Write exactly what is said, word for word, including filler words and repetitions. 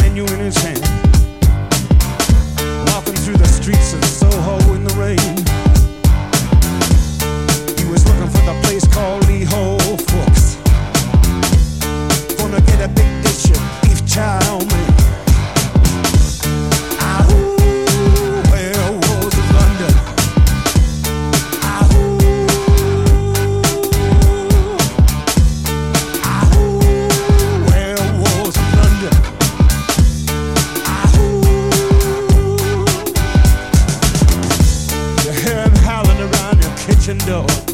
menu in his hand, walking through the streets of Soho in the rain. He was looking for the place called Lee Ho Fooks. Gonna get a big dish of beef chow mein. Ahoo, where was London? Ahoo, ahoo, where was London? Ahoo, you hear him howling around your kitchen door.